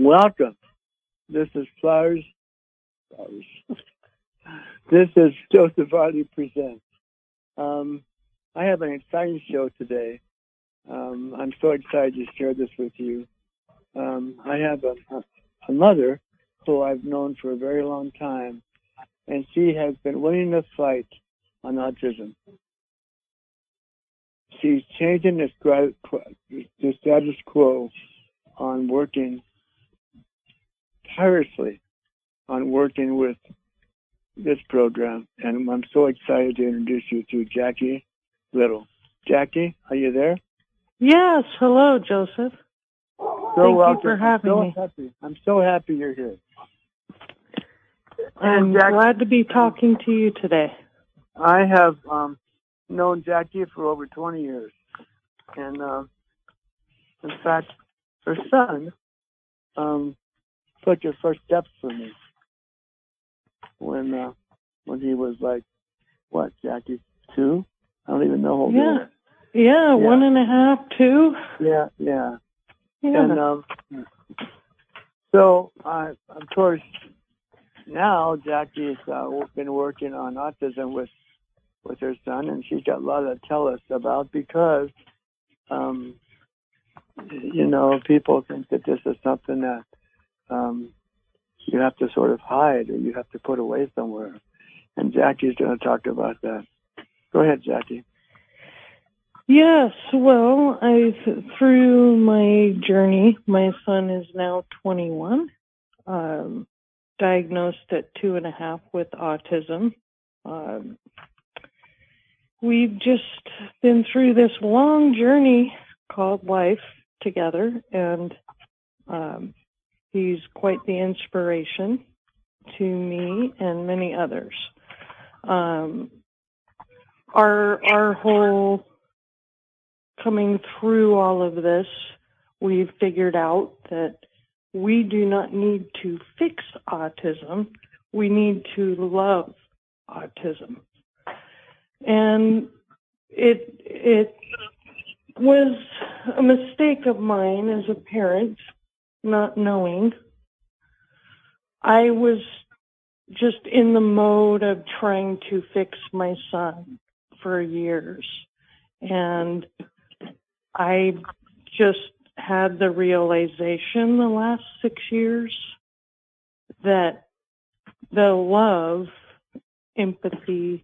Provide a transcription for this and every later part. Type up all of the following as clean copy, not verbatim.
Welcome. This is Flowers. Flowers. This is Joseph Hardy Presents. I have an exciting show today. I'm so excited to share this with you. I have a mother who I've known for a very long time, and she has been winning the fight on autism. She's changing the status quo on working tirelessly on working with this program, and I'm so excited to introduce you to Jackie Little. Jackie, are you there? Yes. Hello, Joseph. Thank you for having me. I'm so happy you're here. I'm glad to be talking to you today. I have known Jackie for over 20 years, and in fact, her son took his first steps for me when he was like, what, Jackie, 2? I don't even know. Yeah, 1.5, 2. Yeah. And so, of course, now Jackie's been working on autism with her son, and she's got a lot to tell us about because, people think that this is something that you have to sort of hide or you have to put away somewhere. And Jackie's going to talk about that. Go ahead, Jackie. Yes, well, through my journey, my son is now 21, diagnosed at 2.5 with autism. We've just been through this long journey called life together, and he's quite the inspiration to me and many others. Our whole coming through all of this, we've figured out that we do not need to fix autism. We need to love autism. And it was a mistake of mine as a parent, not knowing. I was just in the mode of trying to fix my son for years. And I just had the realization the last 6 years that the love, empathy,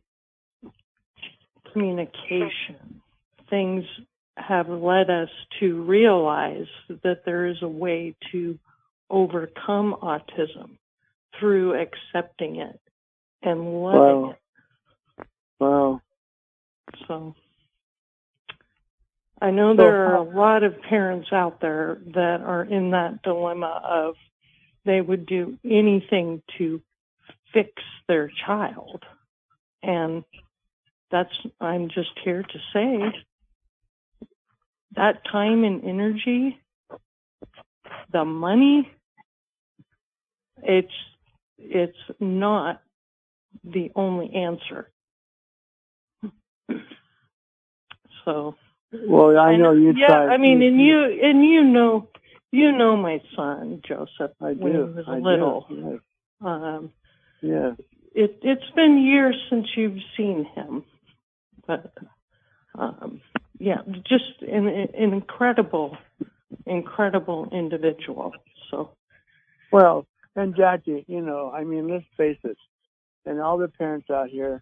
communication, things have led us to realize that there is a way to overcome autism through accepting it and loving it. Wow. So I know there are a lot of parents out there that are in that dilemma of they would do anything to fix their child. And I'm just here to say that time and energy, the money, it's not the only answer. So. Well, I know you tried. Yeah, I mean, and you know my son Joseph when he was little. Yes. It's been years since you've seen him, but just an incredible individual. So. Well, and Jackie, let's face it, and all the parents out here,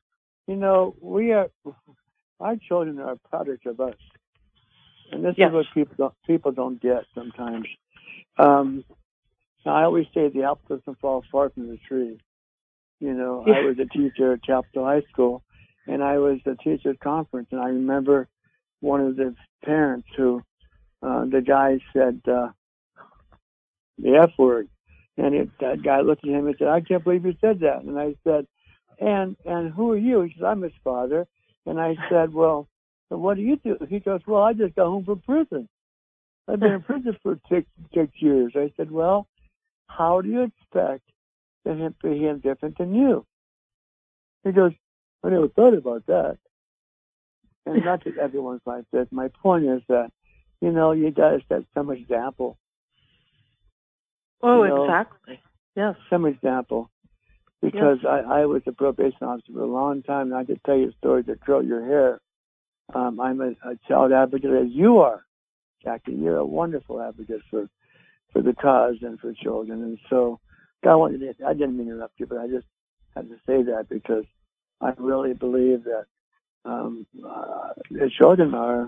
our children are a product of us. And this is what people don't get sometimes. I always say the apple doesn't fall far from the tree. I was a teacher at Capitol High School, and I was a teacher's conference, and I remember one of the parents who, the guy said the F word, and that guy looked at him and said, "I can't believe you said that." And I said, and who are you? He said, "I'm his father." And I said, "Well, so what do you do?" He goes, "Well, I just got home from prison. I've been in prison for six years." I said, "Well, how do you expect him to be different than you?" He goes, "I never thought about that." And not that everyone's like this. My point is that, you got to set some example. Oh, exactly. Yes. Some example. Because I was a probation officer for a long time, and I could tell you stories that curl your hair. I'm a child advocate, as you are, Jackie. You're a wonderful advocate for the cause and for children. And so, I didn't mean to interrupt you, but I just had to say that because I really believe that the children are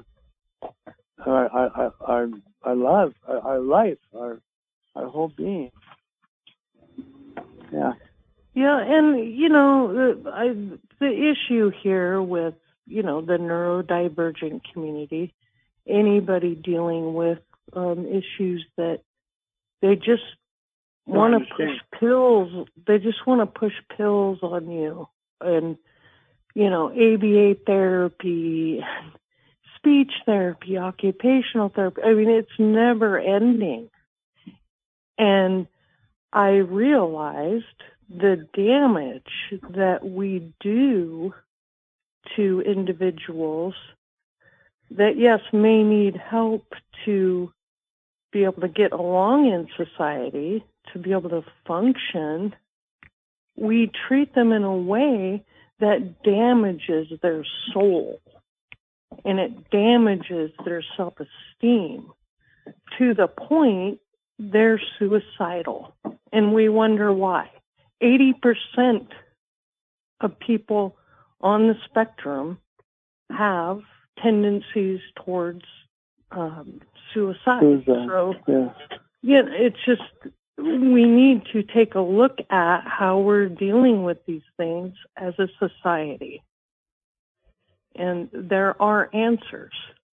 our love, our life, our whole being. Yeah. Yeah, and the issue here with the neurodivergent community, anybody dealing with issues that they just want to push pills. They just want to push pills on you, and ABA therapy, speech therapy, occupational therapy. I mean, it's never ending, and I realized the damage that we do to individuals that, yes, may need help to be able to get along in society, to be able to function. We treat them in a way that damages their soul, and it damages their self-esteem to the point they're suicidal. And we wonder why. 80% of people on the spectrum have tendencies towards suicide. So, it's just, we need to take a look at how we're dealing with these things as a society. And there are answers.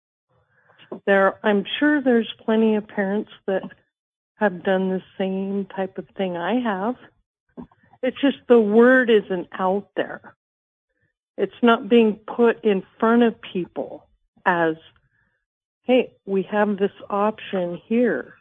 I'm sure there's plenty of parents that have done the same type of thing I have. It's just the word isn't out there. It's not being put in front of people as, hey, we have this option here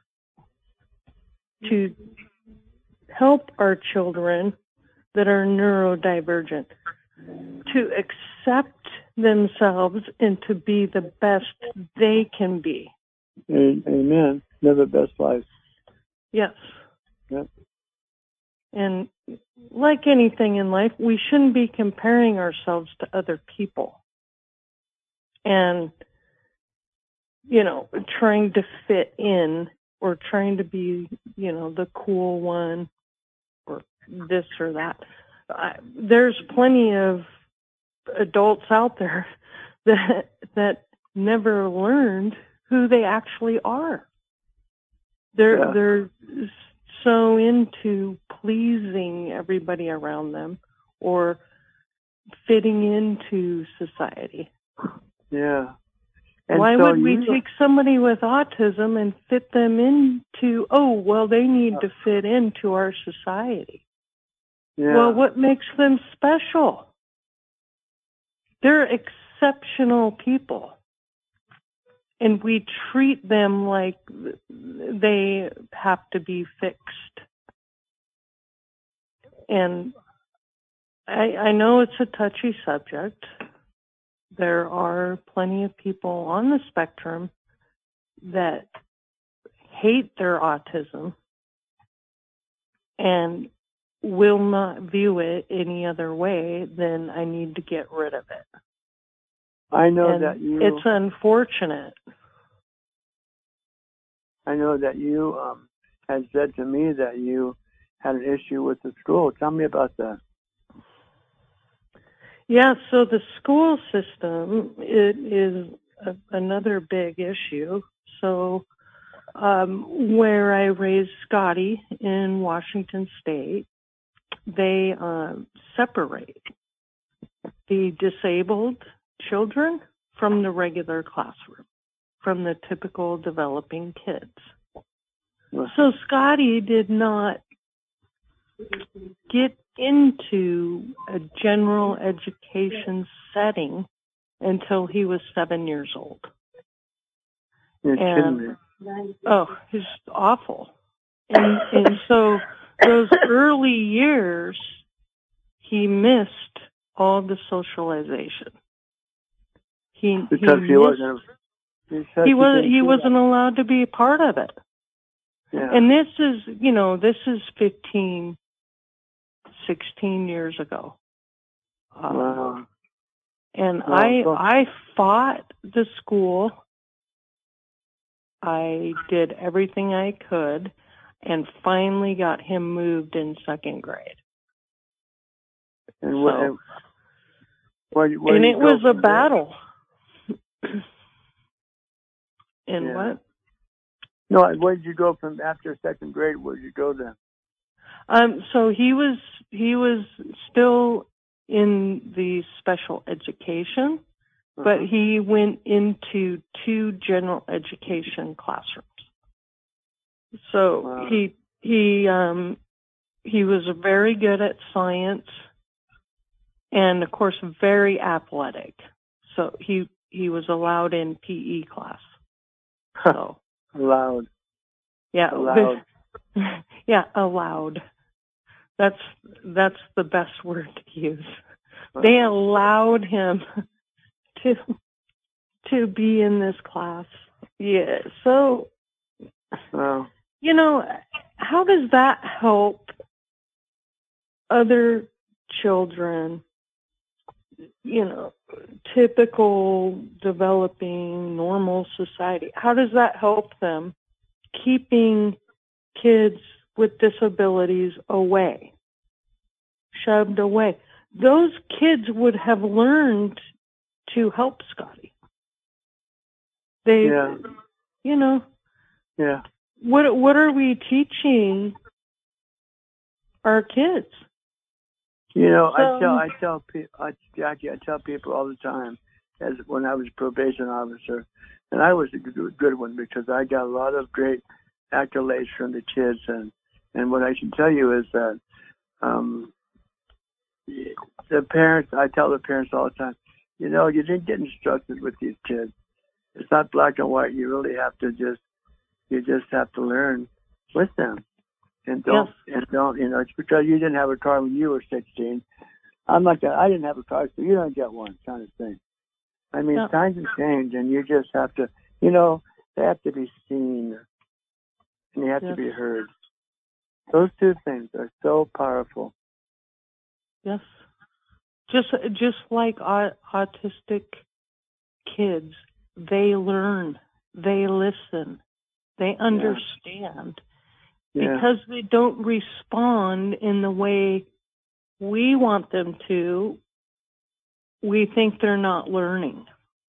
to help our children that are neurodivergent to accept themselves and to be the best they can be. Amen. Live the best life. Yes. Yep. And like anything in life, we shouldn't be comparing ourselves to other people and, trying to fit in or trying to be, the cool one or this or that. There's plenty of adults out there that never learned who they actually are. They're so into pleasing everybody around them or fitting into society. Yeah. And why would we take somebody with autism and fit them into, they need to fit into our society? Yeah. Well, what makes them special? They're exceptional people. And we treat them like they have to be fixed. And I know it's a touchy subject. There are plenty of people on the spectrum that hate their autism and will not view it any other way than I need to get rid of it. I know and that it's unfortunate. I know that you had said to me that you had an issue with the school. Tell me about that. Yeah, so the school system is another big issue. So where I raised Scotty in Washington State, they separate the disabled children from the regular classroom, from the typical developing kids. So Scotty did not get into a general education setting until he was 7 years old. You're kidding me. It's awful. And so those early years, he missed all the socialization. He wasn't allowed to be a part of it. Because he wasn't allowed to be a part of it. Yeah. And this is 15, 16 years ago. Wow. And Well, I fought the school. I did everything I could and finally got him moved in second grade. And So, where and you it go was a from there? battle. And Yeah. what? No, where did you go from after second grade? Where did you go then? So he was still in the special education, but he went into 2 general education classrooms. So Wow. he was very good at science, and of course very athletic. So he was allowed in PE class. So Allowed. yeah, Allowed. yeah, allowed. That's the best word to use. They allowed him to be in this class. Yeah. So, Wow. how does that help other children? Typical developing normal society. How does that help them keeping kids with disabilities away, shoved away? Those kids would have learned to help Scotty. Yeah. Yeah. What are we teaching our kids? I tell people, Jackie, I tell people all the time, as when I was a probation officer, and I was a good one because I got a lot of great accolades from the kids, and what I can tell you is that the parents, I tell the parents all the time, you didn't get instructed with these kids. It's not black and white. You really have to you just have to learn with them. And don't, it's because you didn't have a car when you were 16. I'm like that. I didn't have a car, so you don't get one, kind of thing. I mean, times have changed, and you just have to, they have to be seen, and they have to be heard. Those 2 things are so powerful. Yes. Just like autistic kids, they learn, they listen, they understand. Yeah. Because they don't respond in the way we want them to, we think they're not learning.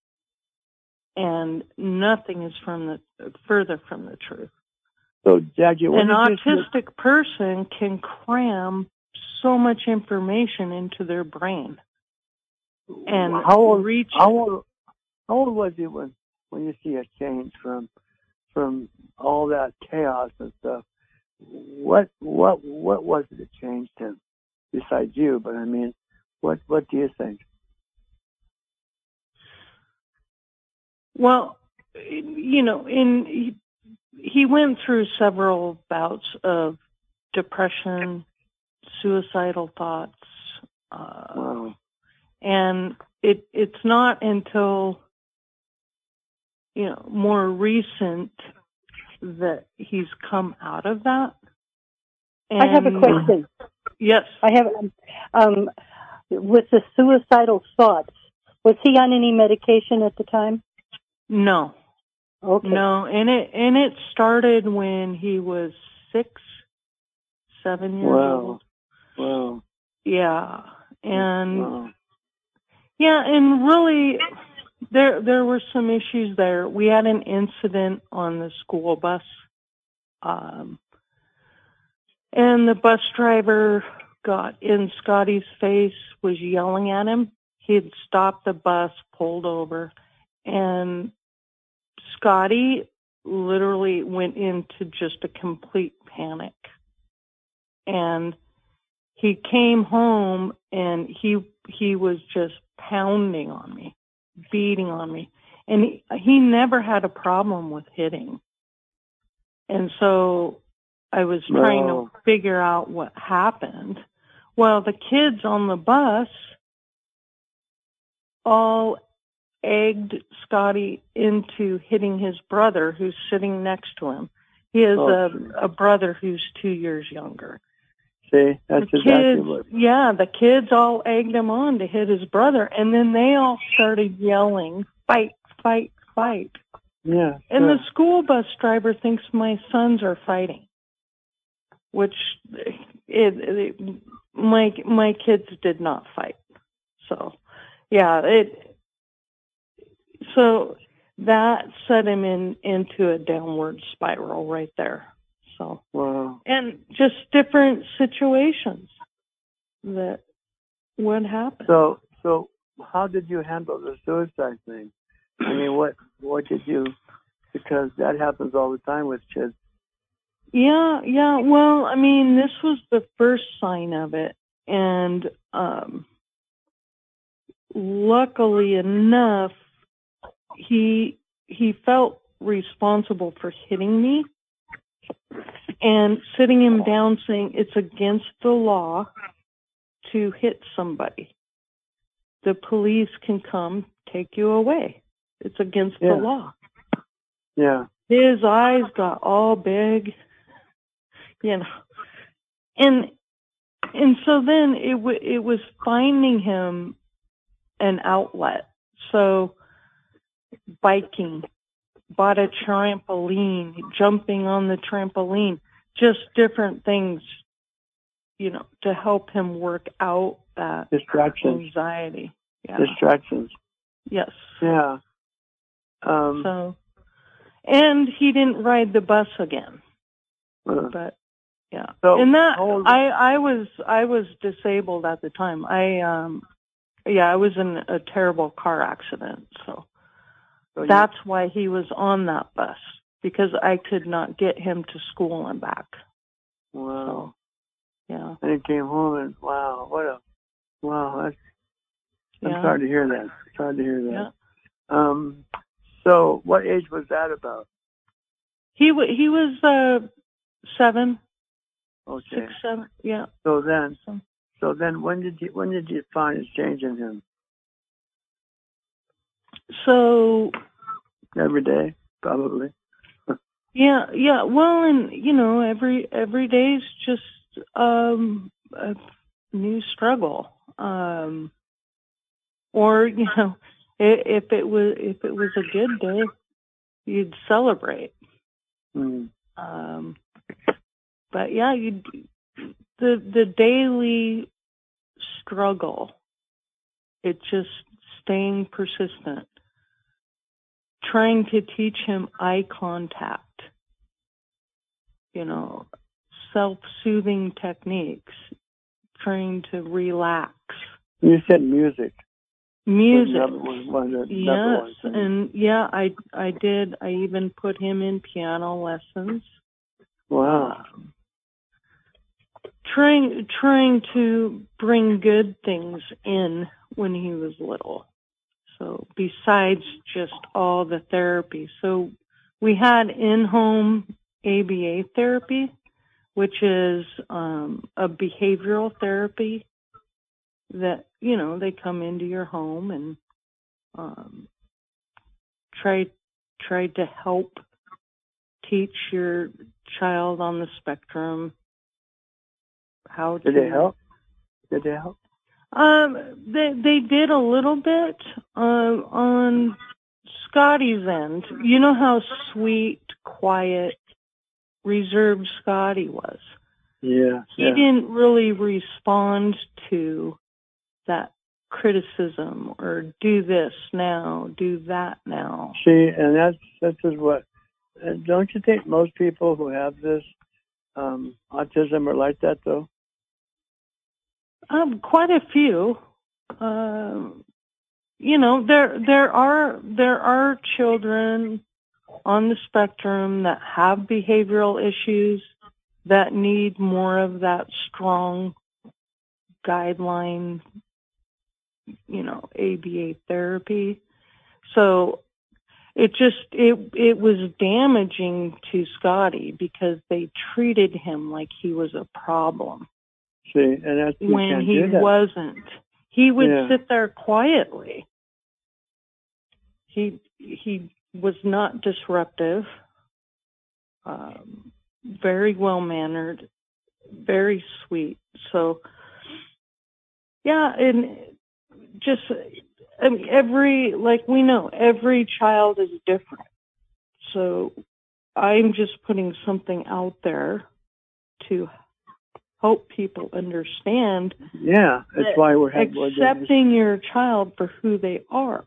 And nothing is further from the truth. So, Jackie, an autistic person can cram so much information into their brain. And how old was you when you see a change from all that chaos and stuff? What was it that changed him besides you? But I mean, what do you think? Well, he went through several bouts of depression, suicidal thoughts, Wow. and it's not until more recent that he's come out of that. And I have a question. Yes. I have, with the suicidal thoughts, was he on any medication at the time? No. Okay. No, and it started when he was 6, 7 years old. Wow. Yeah. And and really there were some issues there. We had an incident on the school bus. And the bus driver got in Scotty's face, was yelling at him. He had stopped the bus, pulled over, and Scotty literally went into just a complete panic. And he came home and he was just pounding on me, beating on me. And he never had a problem with hitting. And so I was trying to figure out what happened. Well, the kids on the bus all egged Scotty into hitting his brother who's sitting next to him. He has Oh, a brother who's 2 years younger. see, that's The exactly kids, what. yeah, the kids all egged him on to hit his brother, and then they all started yelling, "Fight, fight, fight!" Yeah, And sure. the school bus driver thinks my sons are fighting, which my kids did not fight. So, yeah, so that set him into a downward spiral right there. So, Wow. and just different situations that would happen. So how did you handle the suicide thing? I mean, what did you? Because that happens all the time with kids. Yeah. Well, I mean, this was the first sign of it, and luckily enough, he felt responsible for hitting me and sitting him down, saying it's against the law to hit somebody. The police can come take you away. It's against the law. Yeah. His eyes got all big, and so then it was finding him an outlet. So biking, bought a trampoline, jumping on the trampoline, just different things, to help him work out that Distractions. anxiety. Yeah. Distractions. Yes. Yeah. So, and he didn't ride the bus again. But yeah. So, and that I was disabled at the time. I was in a terrible car accident. So that's why he was on that bus, because I could not get him to school and back. Wow. So, yeah. And he came home and I'm sorry to hear that. Sorry to hear that. Yeah. So what age was that about? He was 7. Okay. 6, 7. Yeah. So then when did you find a change in him? So every day, probably. Yeah. Well, and every day's just a new struggle. Or if it was a good day, you'd celebrate. Mm. But yeah, the daily struggle. It's just staying persistent, trying to teach him eye contact. Self-soothing techniques, trying to relax. You said music. Music. Yes, and I did. I even put him in piano lessons. Wow. Trying to bring good things in when he was little. So besides just all the therapy. So we had in-home ABA therapy, which is a behavioral therapy that, they come into your home and try to help teach your child on the spectrum how to... Did they help? They did a little bit on Scotty's end. You know how sweet, quiet, reserved Scotty was. Yeah. He didn't really respond to that criticism or do this now, do that now. See, and that's what. Don't you think most people who have this autism are like that, though? Quite a few. There are children on the spectrum that have behavioral issues that need more of that strong guideline, ABA therapy. So it was damaging to Scotty because they treated him like he was a problem. See, and that's when he wasn't. He would sit there quietly. He was not disruptive. very well-mannered, very sweet. So, yeah, and just, I mean, we know, every child is different. So I'm just putting something out there to help people understand. Yeah, that's why we're accepting your child for who they are,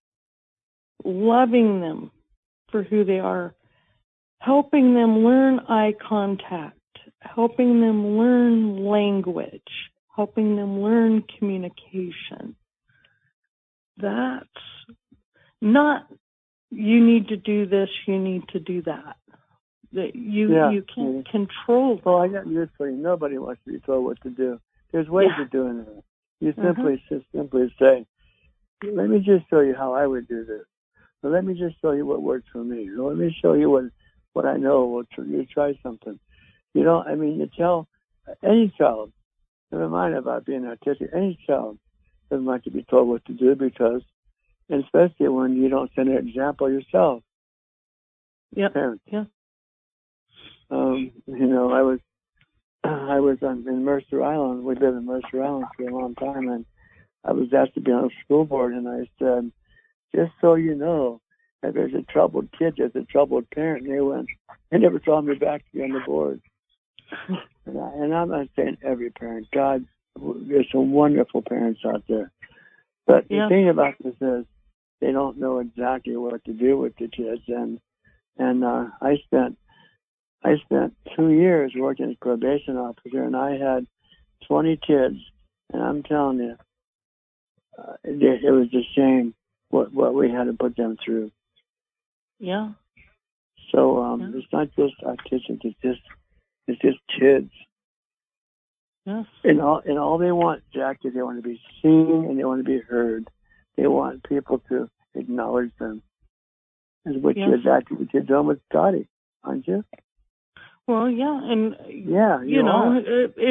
loving them for who they are, helping them learn eye contact, helping them learn language, helping them learn communication. That's not, you need to do this, you need to do that. That you can't control that. Well, I got news for you. Nobody wants to be told what to do. There's ways of doing it. You simply say, let me just show you how I would do this. Or let me just show you what works for me. Or let me show you what I know. You try something. You tell any child, never mind about being autistic, any child doesn't like to be told what to do because, and especially when you don't set an example yourself. Yep. Parents. Yeah. I was in Mercer Island. We lived in Mercer Island for a long time, and I was asked to be on a school board, and I said, just so you know, if there's a troubled kid, there's a troubled parent. And they never called me back to be on the board. And I'm not saying every parent. God, there's some wonderful parents out there. But the thing about this is they don't know exactly what to do with the kids. And I spent 2 years working as a probation officer, and I had 20 kids. And I'm telling you, it was a shame what we had to put them through. Yeah. So it's not just autistic; it's just kids. Yes. And all they want, Jackie, they want to be seen and they want to be heard. They want people to acknowledge them. That's what you're doing with Scotty, aren't you? Well, yeah, and you know,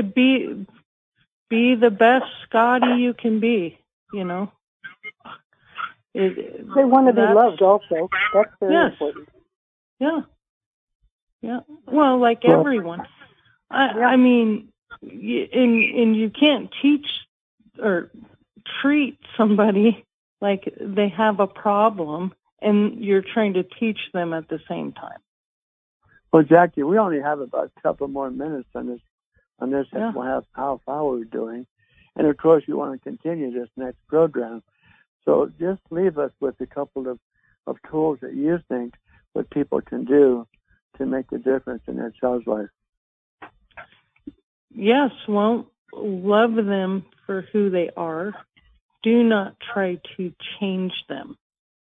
be the best Scotty you can be. You know, they want to be loved, also. That's very important. Yeah, yeah. Well, like everyone. I mean, and you can't teach or treat somebody like they have a problem, and you're trying to teach them at the same time. Well, Jackie, we only have about a couple more minutes on this half hour we're doing. And, of course, we want to continue this next program. So just leave us with a couple of tools that you think what people can do to make a difference in their child's life. Yes, well, love them for who they are. Do not try to change them.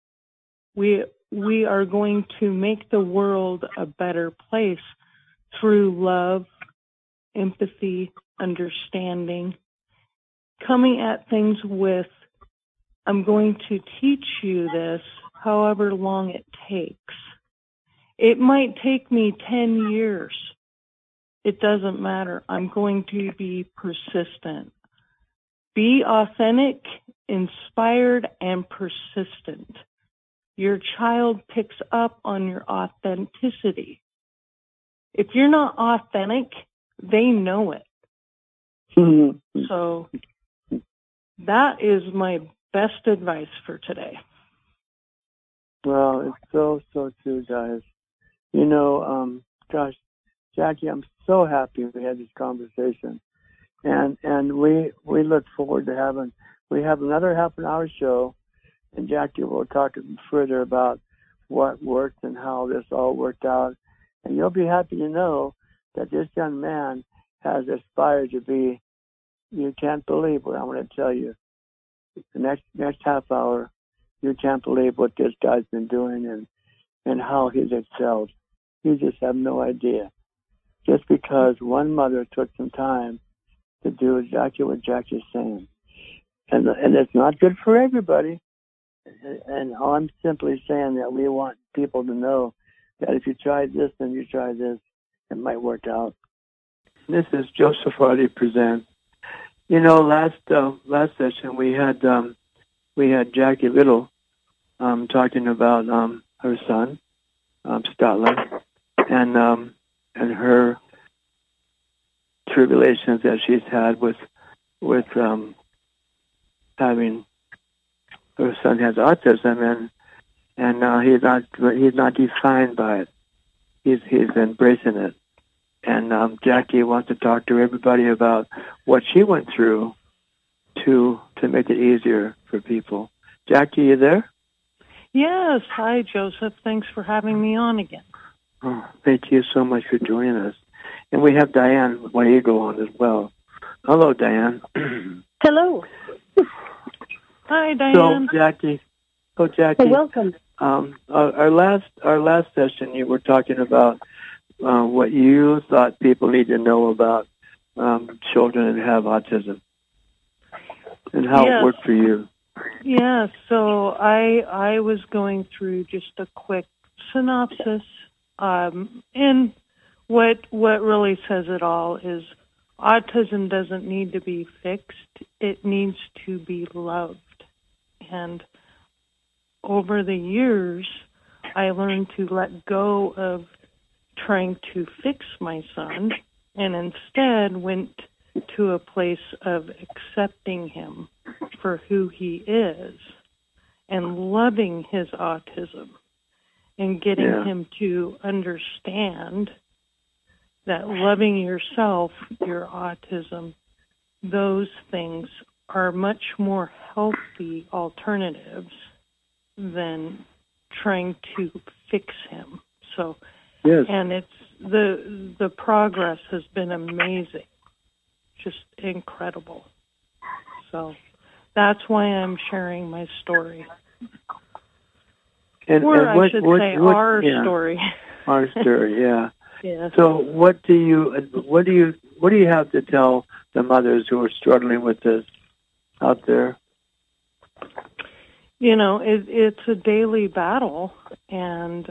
We are going to make the world a better place through love, empathy, understanding, coming at things with, I'm going to teach you this however long it takes. It might take me 10 years. It doesn't matter. I'm going to be persistent. Be authentic, inspired, and persistent. Your child picks up on your authenticity. If you're not authentic, they know it. Mm-hmm. So that is my best advice for today. Well, it's so true, guys. You know, gosh, Jackie, I'm so happy we had this conversation. And we look forward to we have another half an hour show, and Jackie will talk further about what worked and how this all worked out. And you'll be happy to know that this young man has aspired to be, you can't believe what I'm going to tell you. The next half hour, you can't believe what this guy's been doing and how he's excelled. You just have no idea. Just because one mother took some time to do exactly what Jackie's saying. And it's not good for everybody. And I'm simply saying that we want people to know that if you try this and you try this, it might work out. This is Joseph Hardy Presents. You know, last session we had Jackie Little talking about her son, Scotland, and her tribulations that she's had with having her son has autism, and he's not defined by it. He's embracing it. And Jackie wants to talk to everybody about what she went through to make it easier for people. Jackie, you there? Yes. Hi, Joseph. Thanks for having me on again. Oh, thank you so much for joining us. And we have Diane Waego on as well. Hello, Diane. Hello. Hi, Diane. So, Jackie. Welcome. Our last session, you were talking about what you thought people need to know about children that have autism, and how it worked for you. Yeah, so I was going through just a quick synopsis, and what really says it all is autism doesn't need to be fixed; it needs to be loved. And over the years, I learned to let go of trying to fix my son, and instead went to a place of accepting him for who he is and loving his autism and getting him to understand that loving yourself, your autism, those things are much more healthy alternatives than trying to fix him. So, and it's the progress has been amazing, just incredible. So that's why I'm sharing my story, I should say our story. Our story, yeah. Yeah. So what do you have to tell the mothers who are struggling with this out there? You know, it's a daily battle, and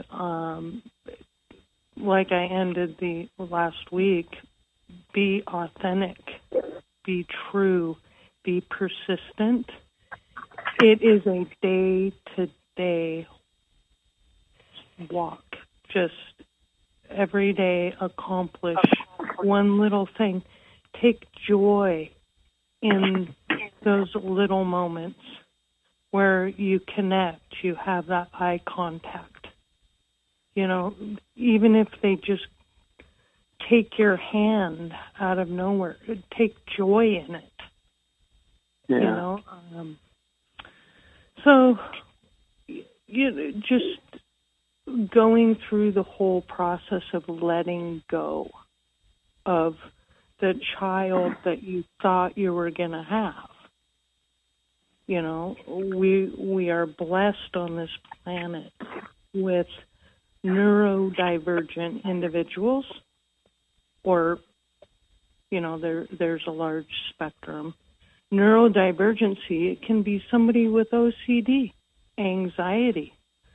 like I ended the last week, be authentic, be true, be persistent. It is a day-to-day walk. Just every day accomplish one little thing. Take joy in those little moments where you connect, you have that eye contact. You know, even if they just take your hand out of nowhere, take joy in it. Yeah. You know, so just going through the whole process of letting go of the child that you thought you were going to have. You know, we are blessed on this planet with neurodivergent individuals, or, you know, there's a large spectrum. Neurodivergency, it can be somebody with OCD, anxiety.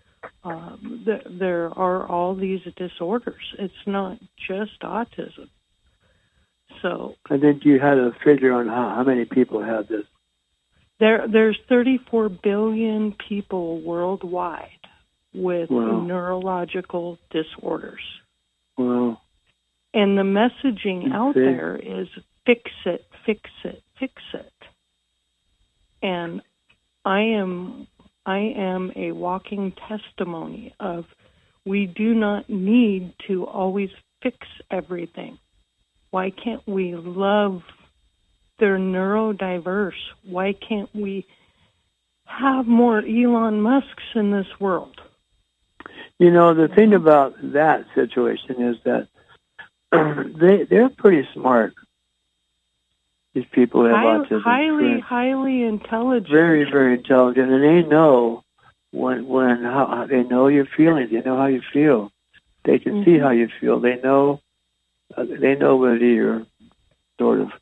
There are all these disorders. It's not just autism. So I think you had a figure on how many people have this. There's 34 billion people worldwide with neurological disorders. Wow. And the messaging out there is fix it, fix it, fix it. And I am a walking testimony of we do not need to always fix everything. Why can't we love? They're neurodiverse. Why can't we have more Elon Musks in this world? You know, the thing about that situation is that they're pretty smart. These people have autism. Highly intelligent. Very, very intelligent, and they know how they know your feelings. They know how you feel. They can see how you feel. They know whether you're sort of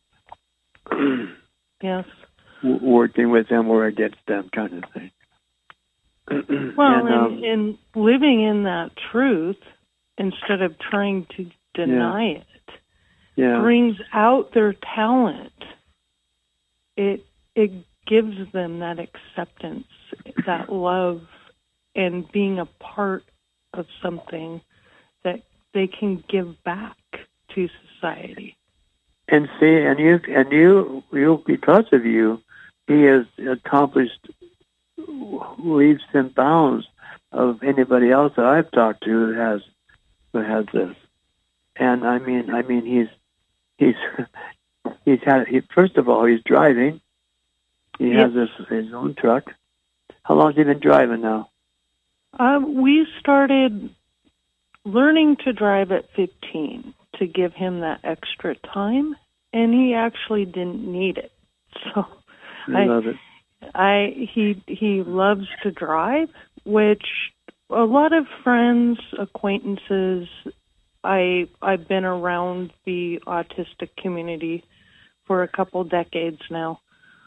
working with them or against them, kind of thing. Well, and living in that truth instead of trying to deny it brings out their talent. It gives them that acceptance, that love, and being a part of something that they can give back to society. And see, and you, because of you, he has accomplished leaps and bounds of anybody else that I've talked to who has this. And I mean, he's first of all, he's driving. He has his own truck. How long has he been driving now? We started learning to drive at 15 to give him that extra time, and he actually didn't need it. So I love it. He loves to drive, which a lot of friends, acquaintances, I've been around the autistic community for a couple decades now.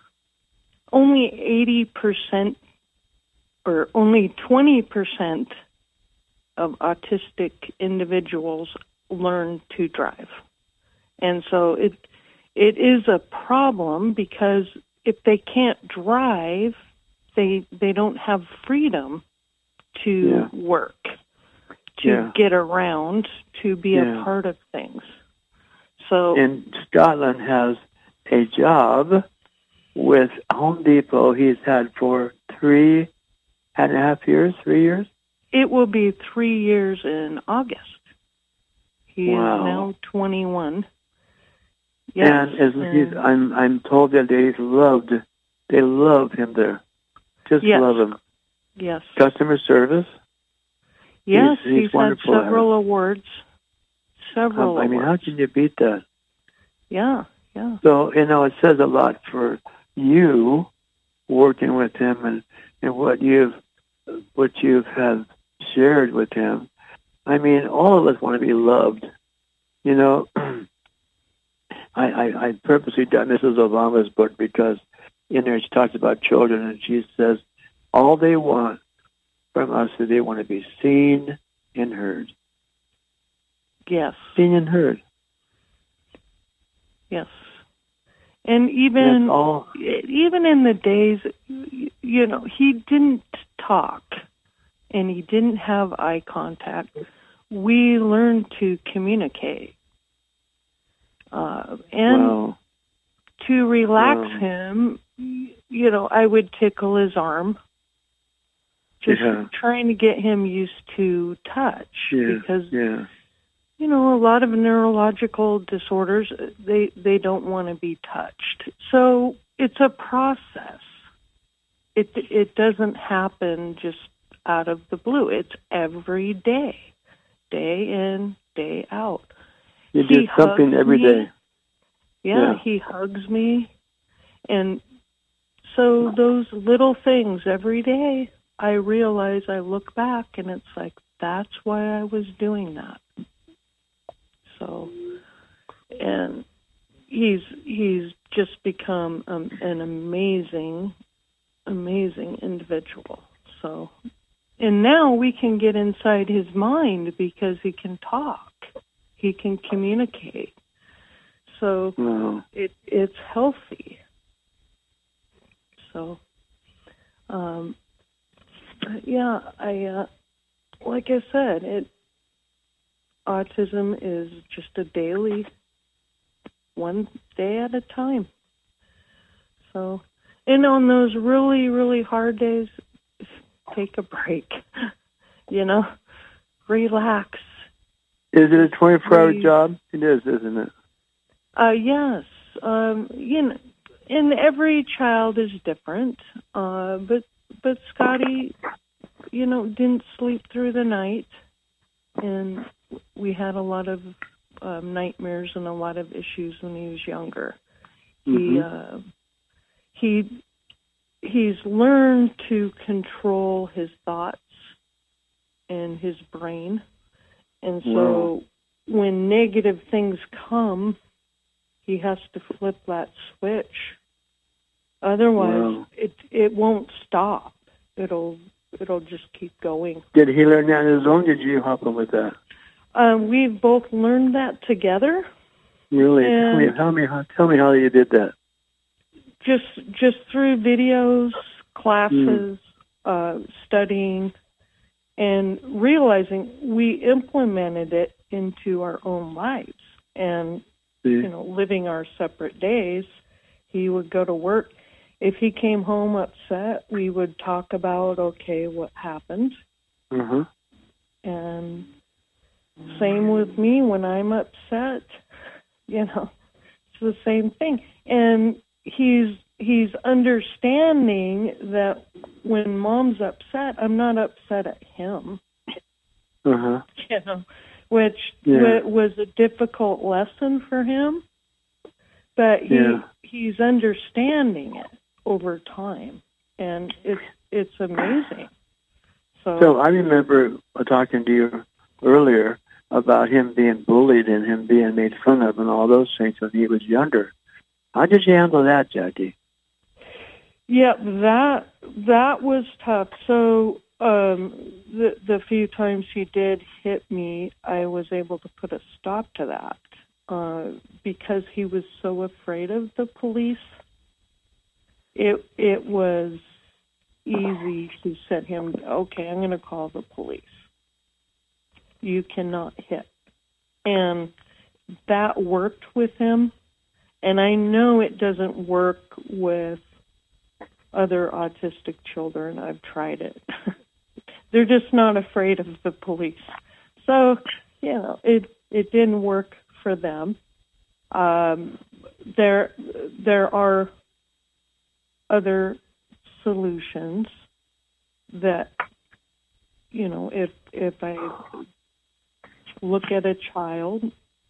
Only 80% or only 20% of autistic individuals learn to drive. And so it is a problem because if they can't drive, they don't have freedom to work, to get around, to be a part of things. So, and Scotland has a job with Home Depot he's had for 3.5 years, 3 years? It will be 3 years in August. He is now 21. Yes, and I'm told that they love him there. Just love him. Yes. Customer service. Yes, he's had several awards. Several I mean, awards. how can you beat that? Yeah. So, it says a lot for you working with him and what you've have shared with him. I mean, all of us want to be loved. I purposely done Mrs. Obama's book because in there she talks about children, and she says all they want from us is they want to be seen and heard. Yes. Seen and heard. Yes. And even in the days, he didn't talk and he didn't have eye contact. We learned to communicate. And to relax him, I would tickle his arm, just trying to get him used to touch because, a lot of neurological disorders, they don't want to be touched. So it's a process. It doesn't happen just out of the blue. It's every day, day in, day out. You do something every day. Yeah, he hugs me. And so those little things every day, I realize, I look back and it's like, that's why I was doing that. So, and he's just become an amazing individual. So, and now we can get inside his mind because he can talk. He can communicate. So it's healthy. So, like I said, autism is just a daily, one day at a time. So, and on those really, really hard days, take a break, relax. Is it a 24-hour job? It is, isn't it? Yes. And every child is different. But Scotty, didn't sleep through the night, and we had a lot of nightmares and a lot of issues when he was younger. Mm-hmm. He's learned to control his thoughts and his brain, and so when negative things come, he has to flip that switch. Otherwise, it won't stop. It'll just keep going. Did he learn that on his own? Did you help him with that? We've both learned that together. Really? Tell me how you did that. Just through videos, classes, studying, and realizing we implemented it into our own lives and, living our separate days. He would go to work. If he came home upset, we would talk about, okay, what happened? Mm-hmm. And same with me when I'm upset, it's the same thing. And he's understanding that when Mom's upset, I'm not upset at him. Uh-huh. Which was a difficult lesson for him, but he's understanding it over time, and it's amazing. So I remember talking to you earlier about him being bullied and him being made fun of and all those things when he was younger. How did you handle that, Jackie? Yeah, that was tough. So the few times he did hit me, I was able to put a stop to that because he was so afraid of the police. It was easy to set him, okay, I'm going to call the police. You cannot hit. And that worked with him. And I know it doesn't work with other autistic children. I've tried it. They're just not afraid of the police. So, it didn't work for them. There are other solutions that, if I look at a child,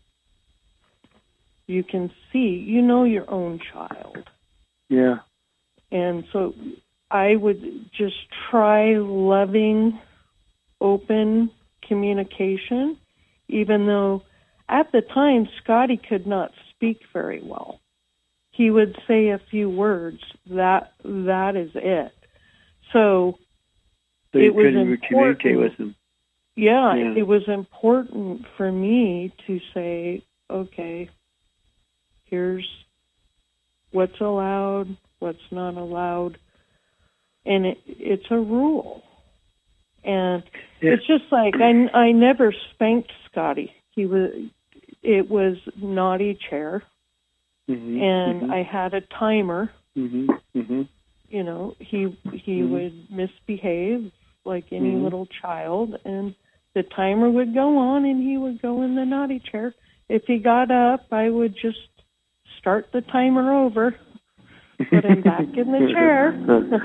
you can see, your own child. Yeah. And so I would just try loving, open communication, even though at the time Scotty could not speak very well. He would say a few words. That is it. So it was important. Communicate with him. Yeah, it was important for me to say, okay, here's what's allowed, what's not allowed, and it's a rule. And it's just like I never spanked Scotty. It was naughty chair, and I had a timer. He would misbehave like any little child, and the timer would go on, and he would go in the naughty chair. If he got up, I would just start the timer over, put him back in the chair.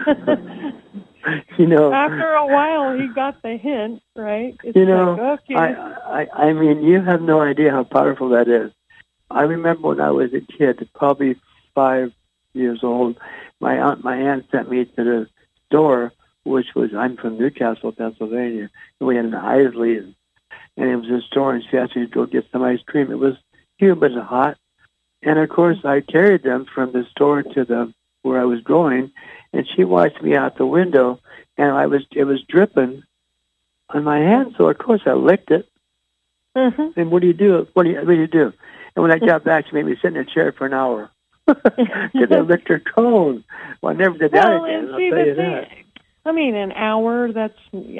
After a while, he got the hint, right? It's okay. I mean, you have no idea how powerful that is. I remember when I was a kid, probably 5 years old, my aunt sent me to the store, I'm from Newcastle, Pennsylvania, and we had an Isley, and it was a store, and she asked me to go get some ice cream. It was humid and hot, and of course I carried them from the store to where I was going, and she watched me out the window, and it was dripping on my hand, so of course I licked it. And what do you do? What do you do? And when I got back, she made me sit in a chair for an hour. Because I licked her cone. Well, I never did that again, I'll tell you that. I mean, an hour, that's,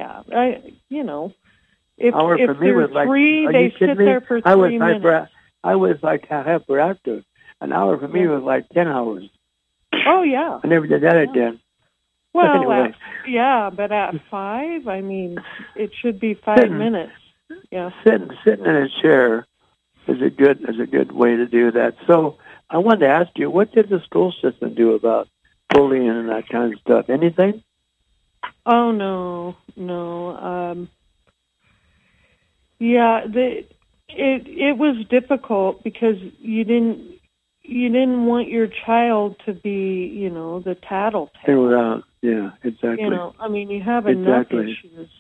if for me was like, they sit there for 3 minutes. I was like hyperactive. An hour for me was like 10 hours. Oh, yeah. I never did that again. Well, anyway. But at 5, I mean, it should be 5 minutes. Yeah. Sitting in a chair is a good way to do that. So I wanted to ask you, what did the school system do about bullying and that kind of stuff? Anything? Oh, no. It was difficult because you didn't want your child to be, the tattletale. Yeah, exactly. I mean, you have enough issues.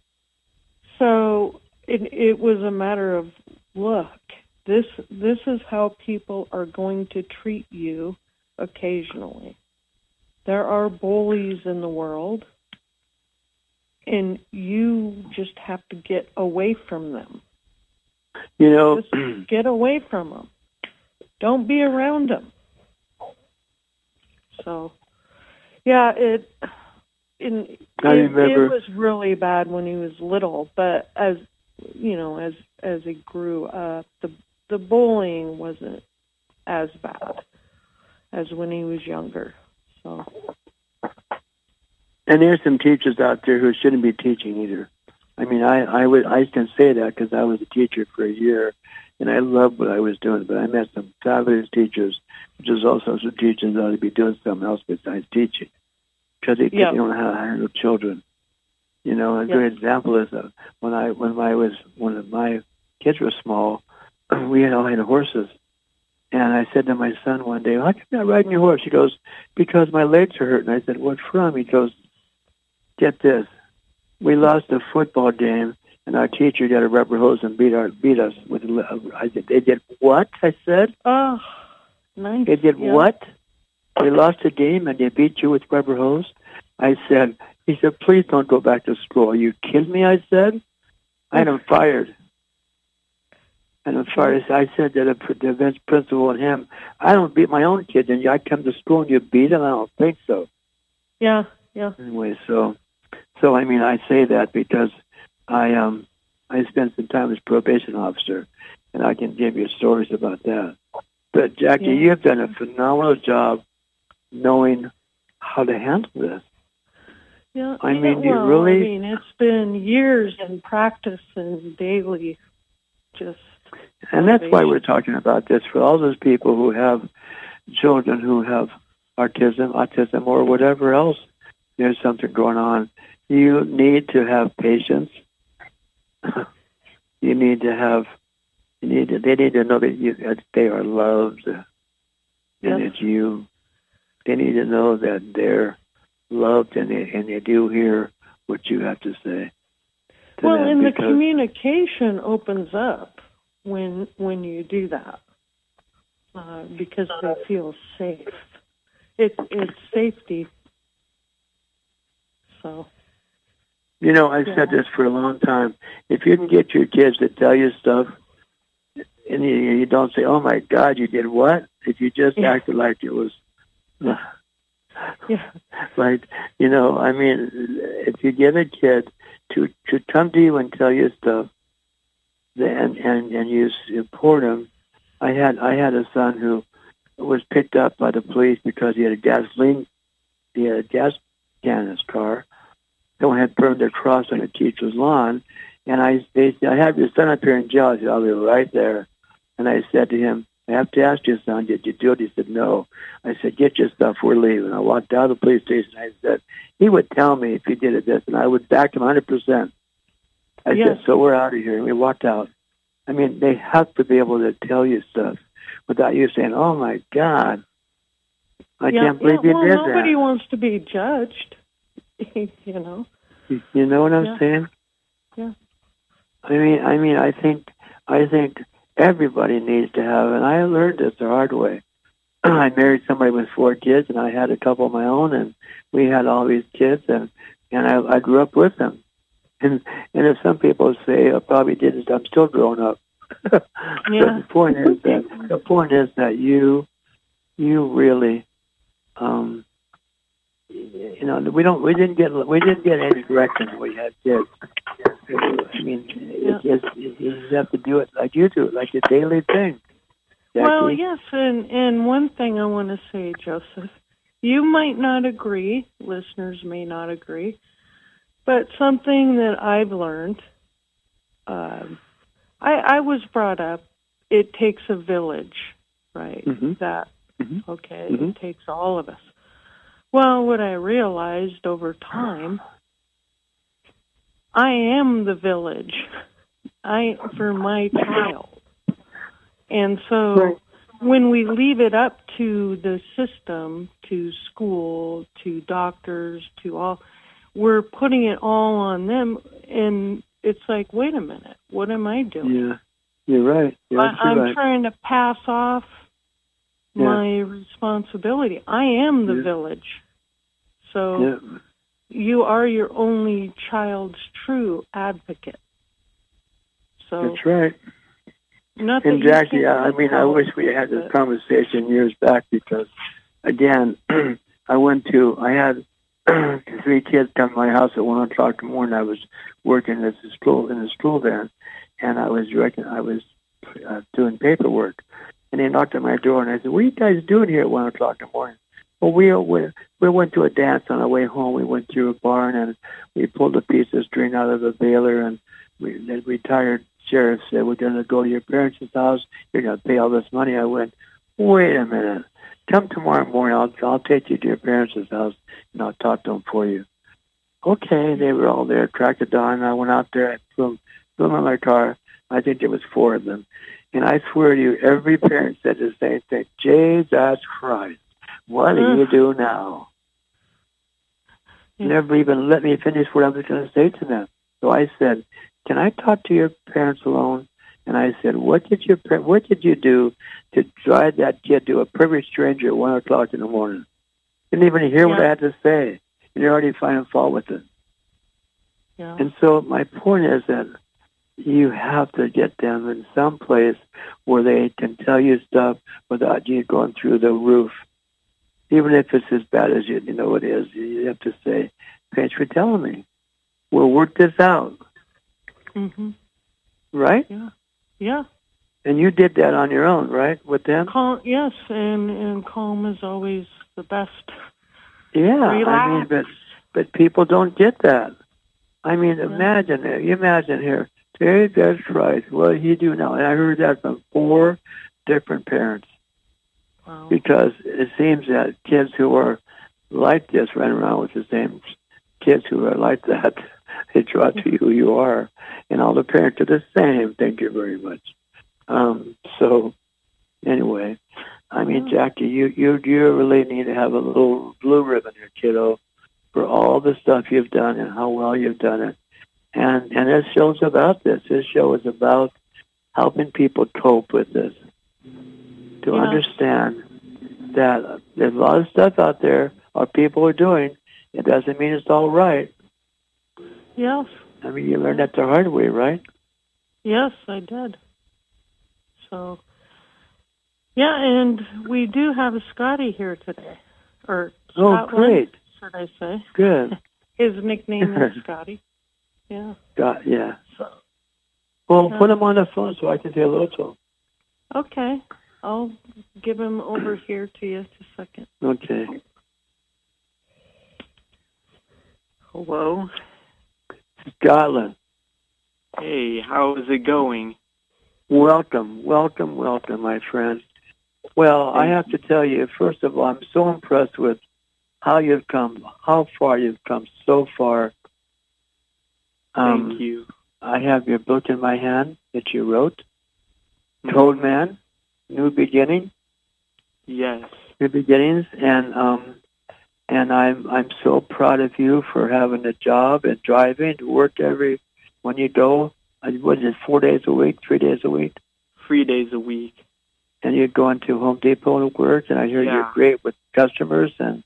So it was a matter of, look, this is how people are going to treat you occasionally. There are bullies in the world, and you just have to get away from them. Just get away from them. Don't be around them. So, yeah, it was really bad when he was little, but as as he grew up, the bullying wasn't as bad as when he was younger. So. And there's some teachers out there who shouldn't be teaching either. I mean, I can say that because I was a teacher for a year, and I loved what I was doing. But I met some fabulous teachers, which is also some teachers that ought to be doing something else besides teaching, because they don't know how to handle children. You know, a good example is when my kids were small, we all had horses, and I said to my son one day, "How come you're not riding your horse?" He goes, "Because my legs are hurting." I said, "What from?" He goes, "Get this. We lost a football game, and our teacher got a rubber hose and beat us with." I said, "They did what?" I said, "Oh, nice." They did what? We lost a game and they beat you with rubber hose? I said. He said, "Please don't go back to school." Are you kidding me? I said. I am fired. And I'm fired. I said to the events principal and him, "I don't beat my own kids, and I come to school and you beat them? I don't think so." Yeah. Anyway, so I mean, I say that because I spent some time as probation officer, and I can give you stories about that. But Jackie, you have done a phenomenal job knowing how to handle this. Yeah, I mean, you really. I mean, it's been years in practice and daily, just. And that's why we're talking about this for all those people who have children who have autism, or whatever else. There's something going on. You need to have patience. They need to know that they are loved, and it's you. They need to know that they're loved, and they do hear what you have to say. Well, and the communication opens up when you do that, because they feel safe. It's safety. So. You know, I've said this for a long time. If you can get your kids to tell you stuff, and you don't say, "Oh my God, you did what?" If you just acted like it was. Like, I mean, if you get a kid to come to you and tell you stuff, and you support him. I had a son who was picked up by the police because he had a gas can in his car. Someone had burned their cross on a teacher's lawn, and I have your son up here in jail. I said, "I'll be right there." And I said to him, "I have to ask you, son, did you do it?" He said, "No." I said, "Get your stuff, we're leaving." I walked out of the police station. I said, he would tell me if he did this, and I would back him 100%. I said, "So we're out of here." And we walked out. I mean, they have to be able to tell you stuff without you saying, "Oh, my God, I can't believe you did that." Nobody wants to be judged, You know what I'm saying? Yeah. I mean, I think everybody needs to have, and I learned this the hard way. I married somebody with 4 kids, and I had a couple of my own, and we had all these kids, and I grew up with them. And if some people say I probably did it, I'm still growing up. But the point is that you really, we didn't get any direction when we had kids. I mean, you have to do it like you do, like a daily thing. Jackie? Well, yes, and one thing I want to say, Joseph, you might not agree, listeners may not agree, but something that I've learned, I was brought up, it takes a village, right? It takes all of us. Well, what I realized over time, I am the village for my child. And so when we leave it up to the system, to school, to doctors, to all, we're putting it all on them. And it's like, wait a minute, what am I doing? Yeah, you're right. I'm trying to pass off my responsibility. I am the village. So you are your only child's true advocate. So that's right. And Jackie, I wish we had this conversation years back because, again, I had 3 kids come to my house at 1 o'clock in the morning. I was working in the school van, and I was doing paperwork, and they knocked on my door, and I said, "What are you guys doing here at 1:00 in the morning?" Well, we went to a dance on our way home. We went through a barn, and we pulled a piece of string out of the baler, and the retired sheriff said, "We're going to go to your parents' house. You're going to pay all this money." I went, "Wait a minute. Come tomorrow morning. I'll take you to your parents' house, and I'll talk to them for you." Okay, they were all there. Cracked of dawn. I went out there. I flew in my car. I think there was 4 of them. And I swear to you, every parent said the same thing. Jesus Christ, what do you do now? Never even let me finish what I was going to say to them. So I said, "Can I talk to your parents alone?" And I said, what did you do to drive that kid to a perfect stranger at 1:00 in the morning? Didn't even hear what I had to say. And you're already finding fault with it. Yeah. And so my point is that you have to get them in some place where they can tell you stuff without you going through the roof. Even if it's as bad as you know it is, you have to say, "Thanks for telling me. We'll work this out." Mm-hmm. Right? Yeah. Yeah. And you did that on your own, right, with them? Calm, yes, and calm is always the best. Yeah, Relax. but people don't get that. I mean, imagine here, Jesus Christ, what do you do now? And I heard that from 4 different parents. Wow. Because it seems that kids who are like this run around with the same kids who are like that. They draw to you who you are, and all the parents are the same. Thank you very much. So, anyway, I mean, Jackie, you really need to have a little blue ribbon here, kiddo, for all the stuff you've done and how well you've done it. And this show's about this. This show is about helping people cope with this, to understand that there's a lot of stuff out there our people are doing. It doesn't mean it's all right. Yes. I mean, you learned that the hard way, right? Yes, I did. So, yeah, and we do have a Scotty here today. Or Scotland, great. should I say. Good. His nickname is Scotty. Yeah. Yeah. Well, put him on the phone so I can say hello to him. Okay. I'll give him over here to you just a second. Okay. Hello? Scotland. Hey, how is it going? Welcome, my friend. Well, I have to tell you, first of all, I'm so impressed with how far you've come so far. Thank you. I have your book in my hand that you wrote, Code Man, New Beginning. Yes. New Beginnings, and I'm so proud of you for having a job and driving to work when you go. What is it, 4 days a week, 3 days a week? 3 days a week. And you're going to Home Depot to work, and I hear you're great with customers, and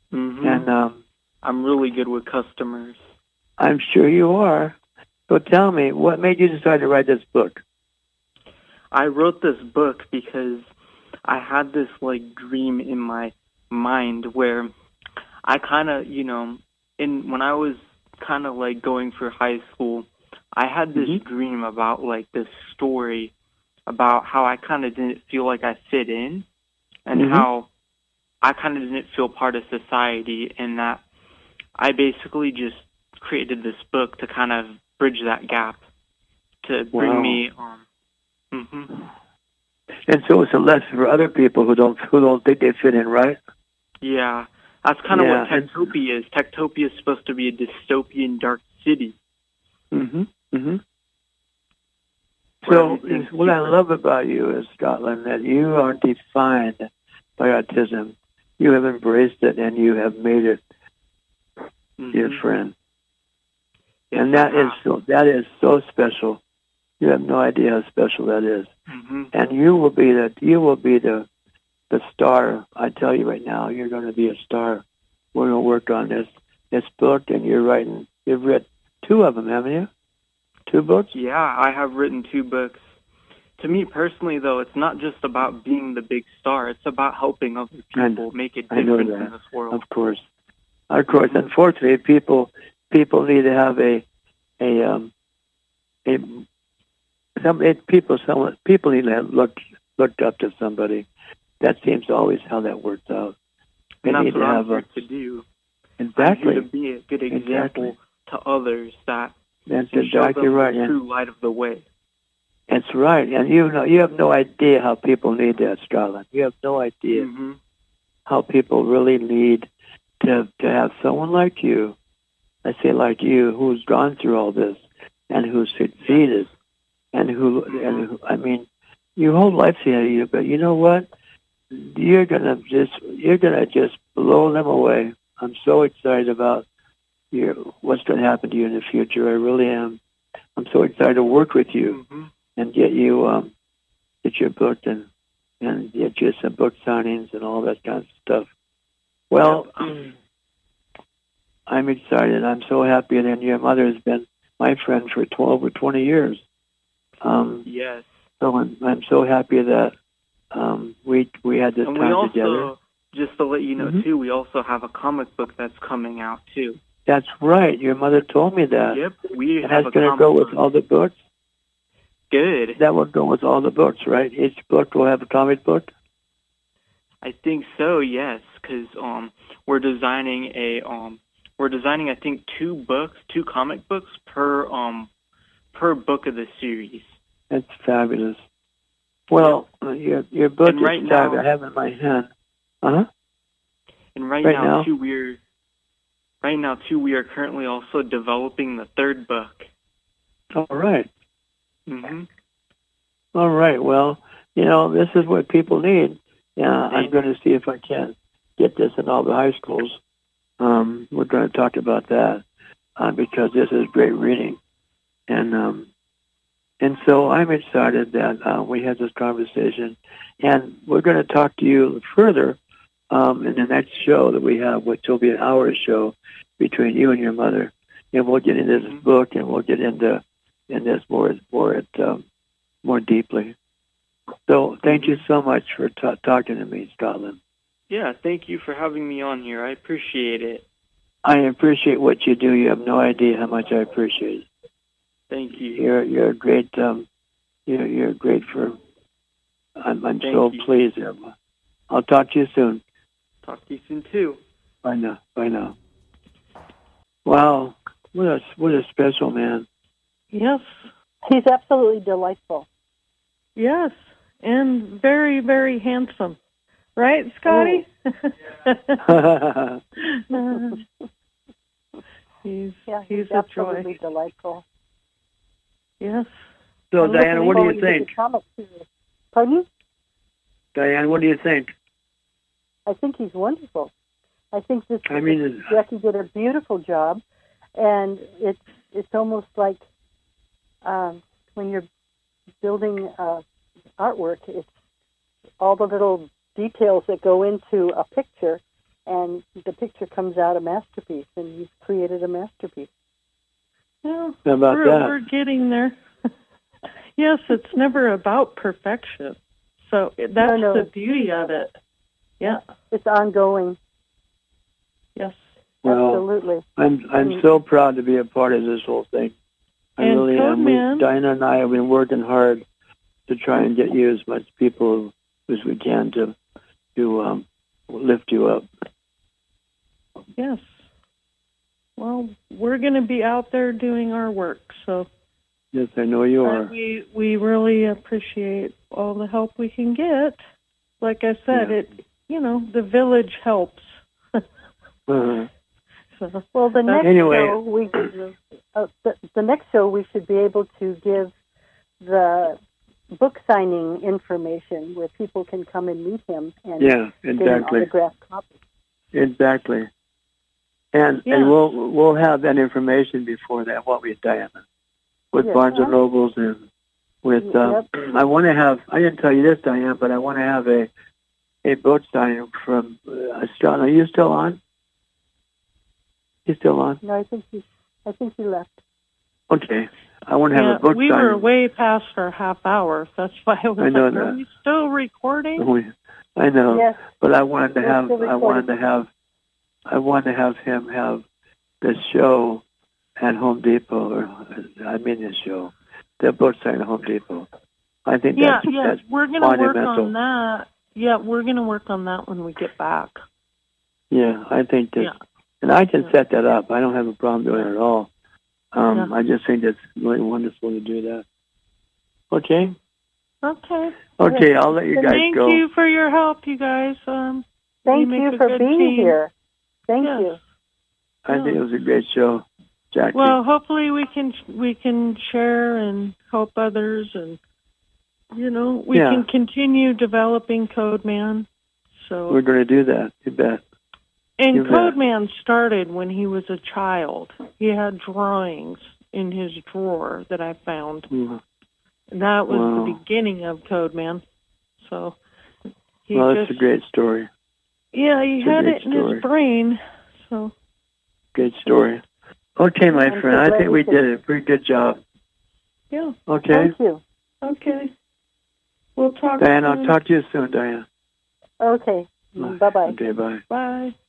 I'm really good with customers. I'm sure you are. So tell me, what made you decide to write this book? I wrote this book because I had this dream in my mind where I kind of, when I was kind of going for high school, I had this dream about this story about how I kind of didn't feel like I fit in, and how I kind of didn't feel part of society, and that I basically just created this book to kind of bridge that gap, to bring me And so it's a lesson for other people who don't think they fit in, right? Yeah. That's kind of what Techtopia is. Techtopia is supposed to be a dystopian dark city. So what I love about you is, Scotland, that you aren't defined by autism. You have embraced it, and you have made it your friend. Yes, and that is so special. You have no idea how special that is. And you will be the star. I tell you right now, you're going to be a star. We're going to work on this book, and you've written 2 of them, haven't you? 2 books? Yeah, I have written 2 books. To me personally, though, it's not just about being the big star. It's about helping other people make a difference in this world. Of course. Unfortunately, people need to have a people need to have looked up to somebody. That seems always how that works out. They And that's need what to I'm have here to do. exactly. I'm here to be a good example to others that That's and show exactly them right. the true light of the way. That's right. And you have no idea how people need that, Scotland. You have no idea Mm-hmm. how people really need to have someone like you. I say like you, who's gone through all this and who's succeeded, and who I mean, your whole life's ahead of you. But you know what? You're gonna just blow them away. I'm so excited about what's going to happen to you in the future. I really am. I'm so excited to work with you and get you get your book and get you some book signings and all that kind of stuff. Well, I'm excited. I'm so happy, and your mother has been my friend for over 20 years. Yes. So I'm so happy that we had this and time we also, together. Just to let you know, too, we also have a comic book that's coming out, too. That's right. Your mother told me that. Yep. We And have that's going to go with all the books? Good. That will go with all the books, right? Each book will have a comic book? I think so, yes, because we're designing I think two comic books per book of the series. That's fabulous. Well, your book And is right fabulous. now- I have it in my hand. Uh-huh. And right Right now, now? too, we are currently also developing the third book. All right. Mm-hmm. All right. Well, this is what people need. Yeah, I'm going to see if I can get this in all the high schools. We're going to talk about that because this is great reading, and so I'm excited that we had this conversation, and we're going to talk to you further in the next show that we have, which will be an hour show between you and your mother, and we'll get into this book and we'll get into this more deeply. So thank you so much for talking to me, Scotland. Yeah, thank you for having me on here. I appreciate it. I appreciate what you do. You have no idea how much I appreciate it. Thank you. You're a great. You're great for. I'm so pleased. I'll talk to you soon. Talk to you soon too. Bye now. Bye now. Wow, what a special man. Yes. He's absolutely delightful. Yes. And very, very handsome. Right, Scotty? Oh. he's he's a absolutely joy. delightful. Yes. So, I'm Diana, looking what do forward you to the think? comic series. Pardon? Diane, what do you think? I think he's wonderful. I think mean, Jackie did a beautiful job, and it's almost like when you're building artwork, it's all the little details that go into a picture, and the picture comes out a masterpiece, and you've created a masterpiece. Well, how about that? We're getting there. Yes, it's never about perfection. So that's the beauty of it. Yeah. It's ongoing. Yes. Well, absolutely. I'm so proud to be a part of this whole thing. I and really am. Man, Diana and I have been working hard to try and get you as much people as we can to lift you up. Yes. Well, we're going to be out there doing our work, so. Yes, I know you are. We really appreciate all the help we can get. Like I said, the village helps. Uh-huh. So, well, the next show we should be able to give the book signing information where people can come and meet him and get an autographed copy. Exactly. And we'll have that information before that, won't we, Diana? With Barnes and Nobles and with I want to have. I didn't tell you this, Diane, but I want to have a book signing from John. Are you still on? He's still on? No, I think he left. Okay. I want to have a book we signing. We were way past our half hour. That's why I was are we still recording? I know. Yes. But I wanted to have him have the show at Home Depot, the That book's at Home Depot. I think that's we're going to work monumental. on that. Yeah, we're going to work on that when we get back. Yeah, I think that, and I can set that up. I don't have a problem doing it at all. I just think it's really wonderful to do that. Okay? Okay, I'll let you guys go. Thank you for your help, you guys. Thank you for being here. Thank you. I think it was a great show, Jackie. Well, hopefully we can share and help others, and we can continue developing Code Man. So we're going to do that. You bet. And Code Man started when he was a child. He had drawings in his drawer that I found. Mm-hmm. And that was the beginning of Code Man. So that's a great story. Yeah, he had it in his brain. So great story. Okay, my friend, I think we did it. Pretty good job. Yeah. Okay. Thank you. Okay. We'll talk Diane, soon. I'll talk to you soon, Diane. Okay. Bye-bye. Okay, bye. Bye.